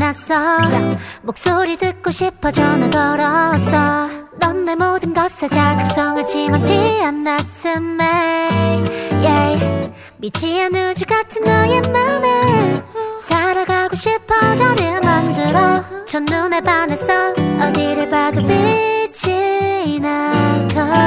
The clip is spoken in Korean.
만났어. 목소리 듣고 싶어 전화 걸었어. 넌 내 모든 것에 자극성하지만 티 안 났음에 yeah. 미지 않은 우주 같은 너의 맘에 살아가고 싶어 저를 만들어. 첫눈에 반했어. 어디를 봐도 빛이 나.